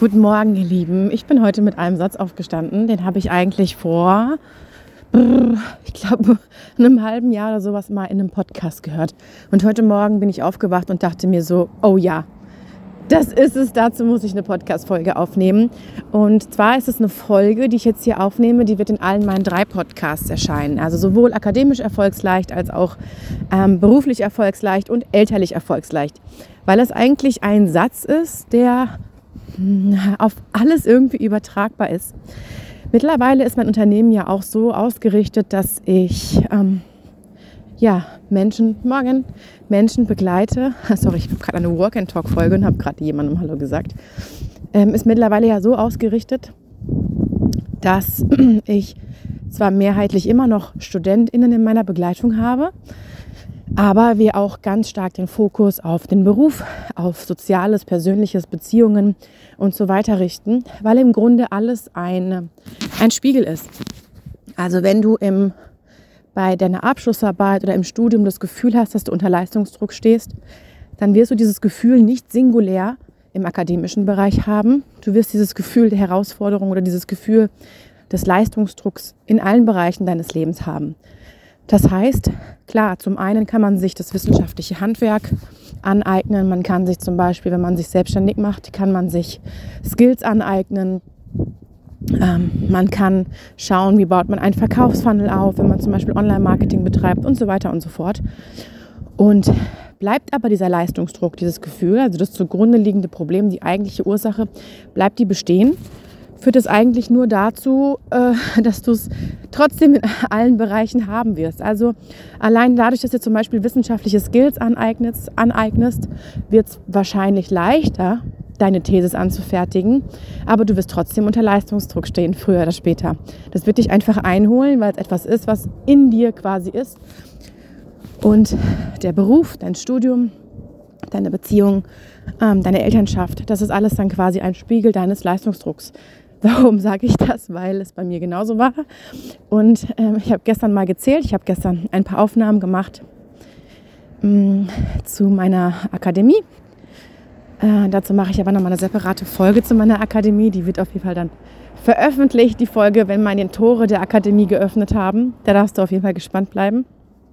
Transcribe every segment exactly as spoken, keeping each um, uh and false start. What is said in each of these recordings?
Guten Morgen, ihr Lieben. Ich bin heute mit einem Satz aufgestanden. Den habe ich eigentlich vor, ich glaube, einem halben Jahr oder sowas mal in einem Podcast gehört. Und heute Morgen bin ich aufgewacht und dachte mir so, oh ja, das ist es, dazu muss ich eine Podcast-Folge aufnehmen. Und zwar ist es eine Folge, die ich jetzt hier aufnehme, die wird in allen meinen drei Podcasts erscheinen. Also sowohl akademisch erfolgsleicht als auch ähm, beruflich erfolgsleicht und elterlich erfolgsleicht. Weil es eigentlich ein Satz ist, der auf alles irgendwie übertragbar ist. Mittlerweile ist mein Unternehmen ja auch so ausgerichtet, dass ich ähm, ja, Menschen, morgen Menschen begleite. Sorry, ich habe gerade eine Walk-and-Talk-Folge und habe gerade jemandem Hallo gesagt. Ähm, ist mittlerweile ja so ausgerichtet, dass ich zwar mehrheitlich immer noch StudentInnen in meiner Begleitung habe, aber wir auch ganz stark den Fokus auf den Beruf, auf Soziales, Persönliches, Beziehungen und so weiter richten, weil im Grunde alles ein, ein Spiegel ist. Also wenn du im, bei deiner Abschlussarbeit oder im Studium das Gefühl hast, dass du unter Leistungsdruck stehst, dann wirst du dieses Gefühl nicht singulär im akademischen Bereich haben. Du wirst dieses Gefühl der Herausforderung oder dieses Gefühl des Leistungsdrucks in allen Bereichen deines Lebens haben. Das heißt, klar, zum einen kann man sich das wissenschaftliche Handwerk aneignen. Man kann sich zum Beispiel, wenn man sich selbstständig macht, kann man sich Skills aneignen. Ähm, man kann schauen, wie baut man einen Verkaufsfunnel auf, wenn man zum Beispiel Online-Marketing betreibt und so weiter und so fort. Und bleibt aber dieser Leistungsdruck, dieses Gefühl, also das zugrunde liegende Problem, die eigentliche Ursache, bleibt die bestehen, führt es eigentlich nur dazu, äh, dass du es trotzdem in allen Bereichen haben wirst. Also allein dadurch, dass du zum Beispiel wissenschaftliche Skills aneignest, aneignest wird es wahrscheinlich leichter, deine Thesis anzufertigen, aber du wirst trotzdem unter Leistungsdruck stehen, früher oder später. Das wird dich einfach einholen, weil es etwas ist, was in dir quasi ist. Und der Beruf, dein Studium, deine Beziehung, ähm, deine Elternschaft, das ist alles dann quasi ein Spiegel deines Leistungsdrucks. Warum sage ich das? Weil es bei mir genauso war. Und ähm, ich habe gestern mal gezählt, ich habe gestern ein paar Aufnahmen gemacht mh, zu meiner Akademie. Äh, dazu mache ich aber nochmal eine separate Folge zu meiner Akademie. Die wird auf jeden Fall dann veröffentlicht, die Folge, wenn meine Tore der Akademie geöffnet haben. Da darfst du auf jeden Fall gespannt bleiben.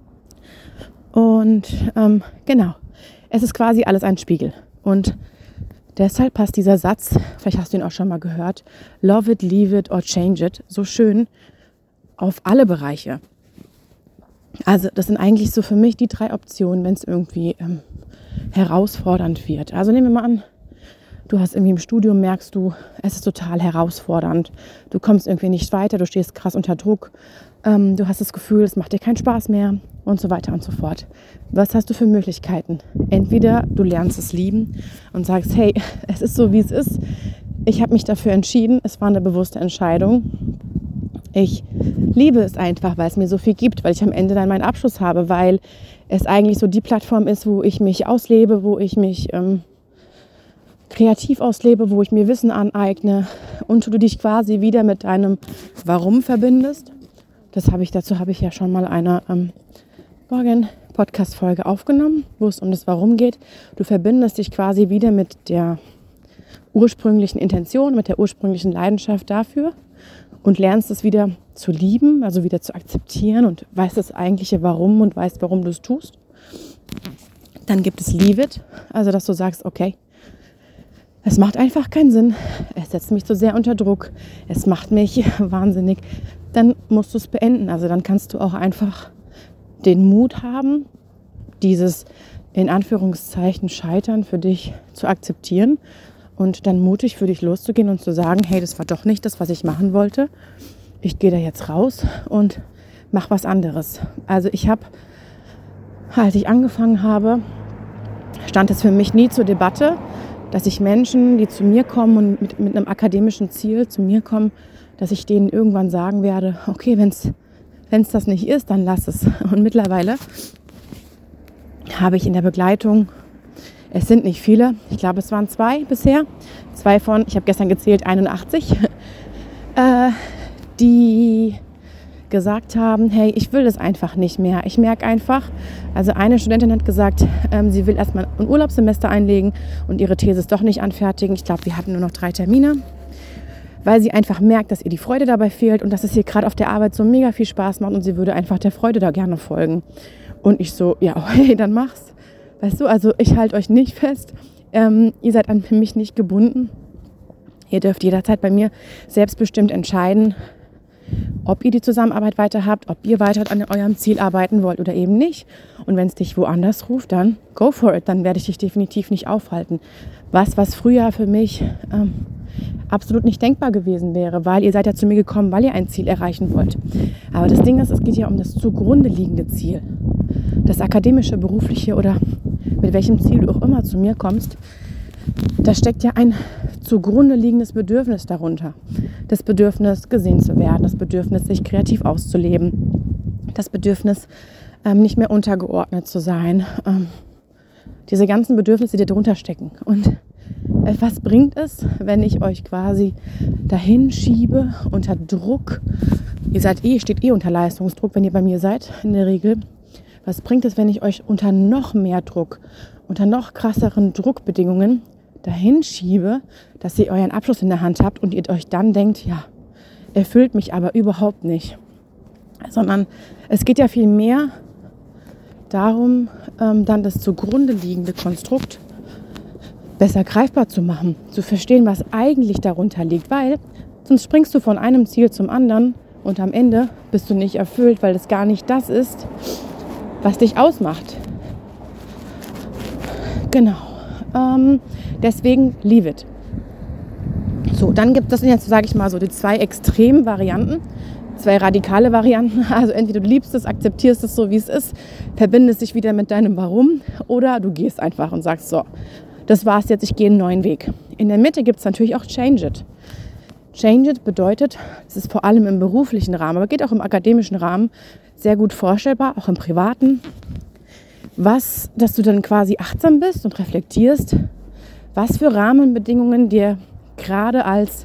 Und ähm, genau, es ist quasi alles ein Spiegel. Und deshalb passt dieser Satz, vielleicht hast du ihn auch schon mal gehört, love it, leave it or change it, so schön auf alle Bereiche. Also das sind eigentlich so für mich die drei Optionen, wenn es irgendwie ähm, herausfordernd wird. Also nehmen wir mal an, du hast irgendwie im Studium, merkst du, es ist total herausfordernd. Du kommst irgendwie nicht weiter, du stehst krass unter Druck. Ähm, du hast das Gefühl, es macht dir keinen Spaß mehr und so weiter und so fort. Was hast du für Möglichkeiten? Entweder du lernst es lieben und sagst, hey, es ist so, wie es ist. Ich habe mich dafür entschieden. Es war eine bewusste Entscheidung. Ich liebe es einfach, weil es mir so viel gibt, weil ich am Ende dann meinen Abschluss habe, weil es eigentlich so die Plattform ist, wo ich mich auslebe, wo ich mich ähm, kreativ auslebe, wo ich mir Wissen aneigne und du dich quasi wieder mit deinem Warum verbindest. Das habe ich, dazu habe ich ja schon mal eine ähm, Morgen-Podcast-Folge aufgenommen, wo es um das Warum geht. Du verbindest dich quasi wieder mit der ursprünglichen Intention, mit der ursprünglichen Leidenschaft dafür und lernst es wieder zu lieben, also wieder zu akzeptieren und weißt das eigentliche Warum und weißt, warum du es tust. Dann gibt es Leave it, also dass du sagst, okay, es macht einfach keinen Sinn, es setzt mich so sehr unter Druck, es macht mich wahnsinnig. Dann musst du es beenden. Also dann kannst du auch einfach den Mut haben, dieses in Anführungszeichen Scheitern für dich zu akzeptieren und dann mutig für dich loszugehen und zu sagen, hey, das war doch nicht das, was ich machen wollte. Ich gehe da jetzt raus und mache was anderes. Also ich habe, als ich angefangen habe, stand es für mich nie zur Debatte, dass ich Menschen, die zu mir kommen und mit, mit einem akademischen Ziel zu mir kommen, dass ich denen irgendwann sagen werde, okay, wenn es wenn es das nicht ist, dann lass es. Und mittlerweile habe ich in der Begleitung, es sind nicht viele, ich glaube es waren zwei bisher, zwei von, ich habe gestern gezählt, einundachtzig, äh, die gesagt haben, hey, ich will das einfach nicht mehr. Ich merke einfach, also eine Studentin hat gesagt, ähm, sie will erstmal ein Urlaubssemester einlegen und ihre Thesis doch nicht anfertigen. Ich glaube, wir hatten nur noch drei Termine, weil sie einfach merkt, dass ihr die Freude dabei fehlt und dass es ihr gerade auf der Arbeit so mega viel Spaß macht und sie würde einfach der Freude da gerne folgen. Und ich so, ja, okay, dann mach's. Weißt du, also ich halte euch nicht fest. Ähm, ihr seid an mich nicht gebunden. Ihr dürft jederzeit bei mir selbstbestimmt entscheiden, ob ihr die Zusammenarbeit weiter habt, ob ihr weiter an eurem Ziel arbeiten wollt oder eben nicht. Und wenn es dich woanders ruft, dann go for it. Dann werde ich dich definitiv nicht aufhalten. Was, was früher für mich ähm, absolut nicht denkbar gewesen wäre, weil ihr seid ja zu mir gekommen, weil ihr ein Ziel erreichen wollt. Aber das Ding ist, es geht ja um das zugrunde liegende Ziel. Das akademische, berufliche oder mit welchem Ziel du auch immer zu mir kommst, da steckt ja ein zugrunde liegendes Bedürfnis darunter. Das Bedürfnis, gesehen zu werden, das Bedürfnis, sich kreativ auszuleben, das Bedürfnis, ähm, nicht mehr untergeordnet zu sein. Ähm, diese ganzen Bedürfnisse, die darunter stecken. Und äh, was bringt es, wenn ich euch quasi dahin schiebe, unter Druck? Ihr seid eh, steht eh unter Leistungsdruck, wenn ihr bei mir seid, in der Regel. Was bringt es, wenn ich euch unter noch mehr Druck, unter noch krasseren Druckbedingungen dahin schiebe, dass ihr euren Abschluss in der Hand habt und ihr euch dann denkt, ja, erfüllt mich aber überhaupt nicht. Sondern es geht ja viel mehr darum, ähm, dann das zugrunde liegende Konstrukt besser greifbar zu machen, zu verstehen, was eigentlich darunter liegt, weil sonst springst du von einem Ziel zum anderen und am Ende bist du nicht erfüllt, weil es gar nicht das ist, was dich ausmacht. Genau. Ähm, deswegen leave it. So, dann gibt es jetzt, sage ich mal, so die zwei extremen Varianten, zwei radikale Varianten. Also entweder du liebst es, akzeptierst es so, wie es ist, verbindest dich wieder mit deinem Warum oder du gehst einfach und sagst, so, das war's jetzt, ich gehe einen neuen Weg. In der Mitte gibt es natürlich auch Change it. Change it bedeutet, es ist vor allem im beruflichen Rahmen, aber geht auch im akademischen Rahmen sehr gut vorstellbar, auch im privaten, was, dass du dann quasi achtsam bist und reflektierst, was für Rahmenbedingungen dir gerade als,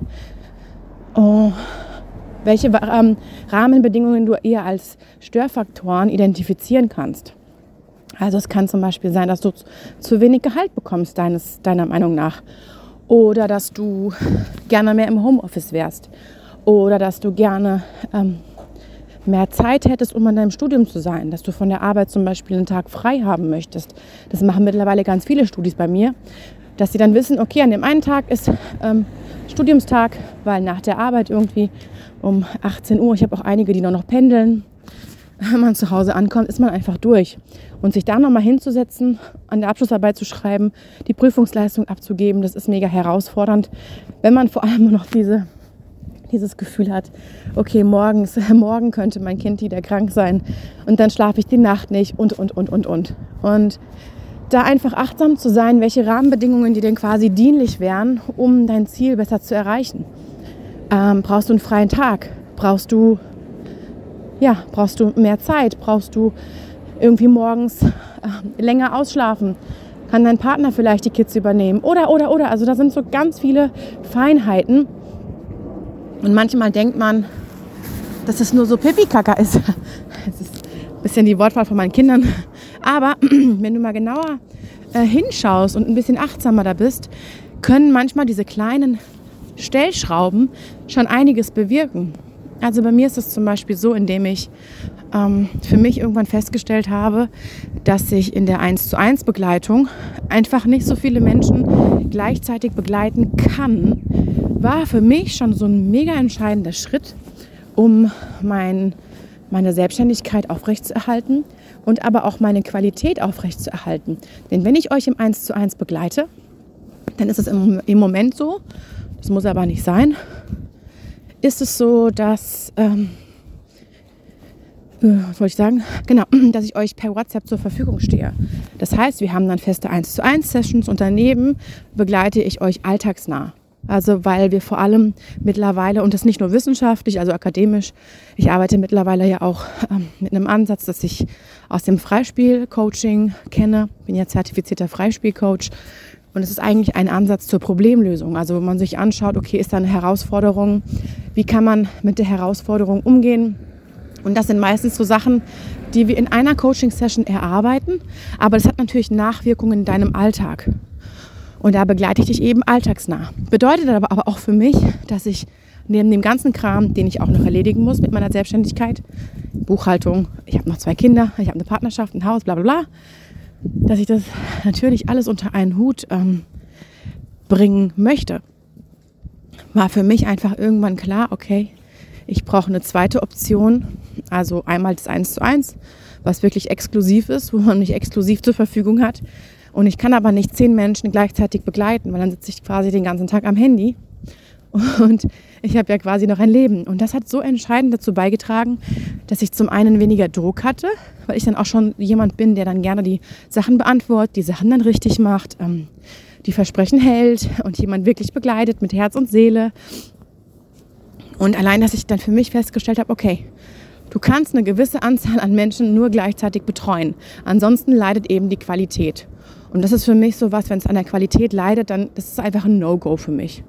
oh, welche ähm, Rahmenbedingungen du eher als Störfaktoren identifizieren kannst. Also es kann zum Beispiel sein, dass du zu wenig Gehalt bekommst, deines, deiner Meinung nach. Oder dass du gerne mehr im Homeoffice wärst. Oder dass du gerne ähm, mehr Zeit hättest, um an deinem Studium zu sein. Dass du von der Arbeit zum Beispiel einen Tag frei haben möchtest. Das machen mittlerweile ganz viele Studis bei mir. Dass sie dann wissen, okay, an dem einen Tag ist ähm, Studiumstag, weil nach der Arbeit irgendwie um achtzehn Uhr, ich habe auch einige, die noch, noch pendeln, wenn man zu Hause ankommt, ist man einfach durch. Und sich da nochmal hinzusetzen, an der Abschlussarbeit zu schreiben, die Prüfungsleistung abzugeben, das ist mega herausfordernd, wenn man vor allem noch diese, dieses Gefühl hat, okay, morgens, morgen könnte mein Kind wieder krank sein und dann schlafe ich die Nacht nicht und, und, und, und, und. Und da einfach achtsam zu sein, welche Rahmenbedingungen dir denn quasi dienlich wären, um dein Ziel besser zu erreichen. Ähm, brauchst du einen freien Tag? Brauchst du Ja, brauchst du mehr Zeit? Brauchst du irgendwie morgens äh, länger ausschlafen? Kann dein Partner vielleicht die Kids übernehmen? Oder, oder, oder. Also da sind so ganz viele Feinheiten. Und manchmal denkt man, dass es nur so Pipi-Kaka ist. Das ist ein bisschen die Wortwahl von meinen Kindern. Aber wenn du mal genauer äh, hinschaust und ein bisschen achtsamer da bist, können manchmal diese kleinen Stellschrauben schon einiges bewirken. Also bei mir ist es zum Beispiel so, indem ich ähm, für mich irgendwann festgestellt habe, dass ich in der eins zu eins Begleitung einfach nicht so viele Menschen gleichzeitig begleiten kann, war für mich schon so ein mega entscheidender Schritt, um mein, meine Selbstständigkeit aufrechtzuerhalten und aber auch meine Qualität aufrechtzuerhalten. Denn wenn ich euch im eins zu eins begleite, dann ist es im, im Moment so, das muss aber nicht sein, ist es so, dass, ähm, was wollte ich sagen? Genau, dass ich euch per WhatsApp zur Verfügung stehe. Das heißt, wir haben dann feste eins zu eins Sessions und daneben begleite ich euch alltagsnah. Also weil wir vor allem mittlerweile, und das nicht nur wissenschaftlich, also akademisch, ich arbeite mittlerweile ja auch ähm, mit einem Ansatz, dass ich aus dem Freispiel-Coaching kenne, bin ja zertifizierter Freispielcoach. Und es ist eigentlich ein Ansatz zur Problemlösung, also wo man sich anschaut, okay, ist da eine Herausforderung, wie kann man mit der Herausforderung umgehen, Und das sind meistens so Sachen, die wir in einer Coaching-Session erarbeiten, aber das hat natürlich Nachwirkungen in deinem Alltag. Und da begleite ich dich eben alltagsnah. Bedeutet aber, aber auch für mich, dass ich neben dem ganzen Kram, den ich auch noch erledigen muss mit meiner Selbstständigkeit, Buchhaltung, ich habe noch zwei Kinder, ich habe eine Partnerschaft, ein Haus, bla bla bla, dass ich das natürlich alles unter einen Hut ähm, bringen möchte. War für mich einfach irgendwann klar, okay, ich brauche eine zweite Option, also einmal das eins zu eins, was wirklich exklusiv ist, wo man mich exklusiv zur Verfügung hat. Und ich kann aber nicht zehn Menschen gleichzeitig begleiten, weil dann sitze ich quasi den ganzen Tag am Handy und ich habe ja quasi noch ein Leben. Und das hat so entscheidend dazu beigetragen, dass ich zum einen weniger Druck hatte, weil ich dann auch schon jemand bin, der dann gerne die Sachen beantwortet, die Sachen dann richtig macht, ähm, die Versprechen hält und jemand wirklich begleitet mit Herz und Seele. Und allein, dass ich dann für mich festgestellt habe, okay, du kannst eine gewisse Anzahl an Menschen nur gleichzeitig betreuen. Ansonsten leidet eben die Qualität. Und das ist für mich so was, wenn es an der Qualität leidet, dann das ist einfach ein No-Go für mich.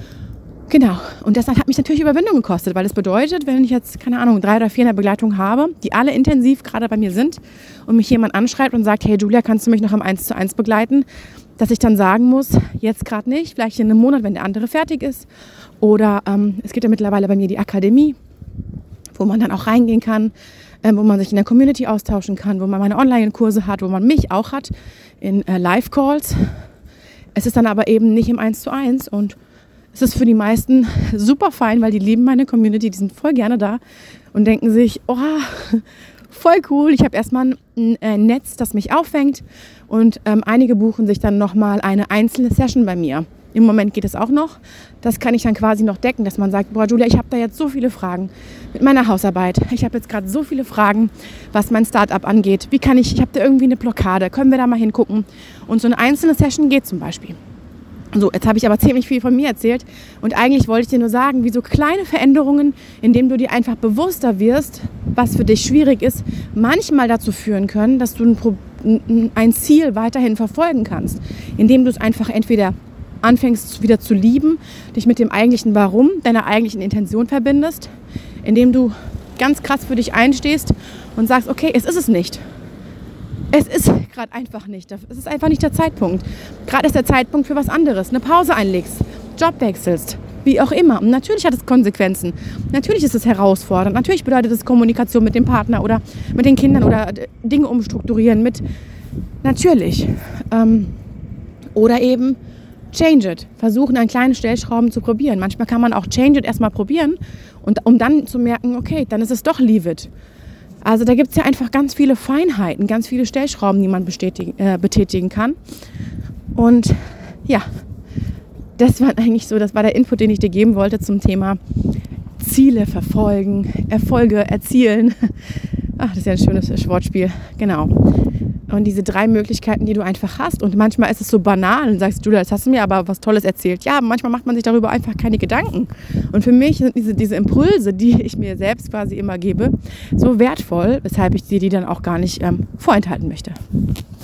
Genau. Und das hat mich natürlich Überwindung gekostet, weil das bedeutet, wenn ich jetzt, keine Ahnung, drei oder vier in der Begleitung habe, die alle intensiv gerade bei mir sind und mich jemand anschreibt und sagt, hey Julia, kannst du mich noch am eins zu eins begleiten, dass ich dann sagen muss, jetzt gerade nicht, vielleicht in einem Monat, wenn der andere fertig ist. Oder ähm, es gibt ja mittlerweile bei mir die Akademie, wo man dann auch reingehen kann, äh, wo man sich in der Community austauschen kann, wo man meine Online-Kurse hat, wo man mich auch hat in äh, Live-Calls. Es ist dann aber eben nicht im eins zu eins und es ist für die meisten super fein, weil die lieben meine Community, die sind voll gerne da und denken sich, oh, voll cool, ich habe erstmal ein, ein Netz, das mich auffängt und ähm, einige buchen sich dann nochmal eine einzelne Session bei mir. Im Moment geht es auch noch. Das kann ich dann quasi noch decken, dass man sagt, boah Julia, ich habe da jetzt so viele Fragen mit meiner Hausarbeit. Ich habe jetzt gerade so viele Fragen, was mein Startup angeht. Wie kann ich, ich habe da irgendwie eine Blockade, können wir da mal hingucken? Und so eine einzelne Session geht zum Beispiel. So, jetzt habe ich aber ziemlich viel von mir erzählt und eigentlich wollte ich dir nur sagen, wie so kleine Veränderungen, indem du dir einfach bewusster wirst, was für dich schwierig ist, manchmal dazu führen können, dass du ein, Pro- ein Ziel weiterhin verfolgen kannst, indem du es einfach entweder anfängst wieder zu lieben, dich mit dem eigentlichen Warum, deiner eigentlichen Intention verbindest, indem du ganz krass für dich einstehst und sagst, okay, es ist es nicht. Es ist gerade einfach nicht. Es ist einfach nicht der Zeitpunkt. Gerade ist der Zeitpunkt für was anderes. Eine Pause einlegst, Job wechselst, wie auch immer. Und natürlich hat es Konsequenzen. Natürlich ist es herausfordernd. Natürlich bedeutet es Kommunikation mit dem Partner oder mit den Kindern oder Dinge umstrukturieren mit. Natürlich. Ähm, oder eben change it. Versuchen, an kleinen Stellschrauben zu probieren. Manchmal kann man auch change it erstmal probieren, und, um dann zu merken, okay, dann ist es doch leave it. Also da gibt es ja einfach ganz viele Feinheiten, ganz viele Stellschrauben, die man bestätigen, äh, betätigen kann. Und ja, das war eigentlich so, das war der Input, den ich dir geben wollte zum Thema Ziele verfolgen, Erfolge erzielen. Ach, das ist ja ein schönes Wortspiel. Genau. Und diese drei Möglichkeiten, die du einfach hast. Und manchmal ist es so banal und sagst, Julia, das hast du mir aber was Tolles erzählt. Ja, manchmal macht man sich darüber einfach keine Gedanken. Und für mich sind diese, diese Impulse, die ich mir selbst quasi immer gebe, so wertvoll, weshalb ich dir die dann auch gar nicht ähm, vorenthalten möchte.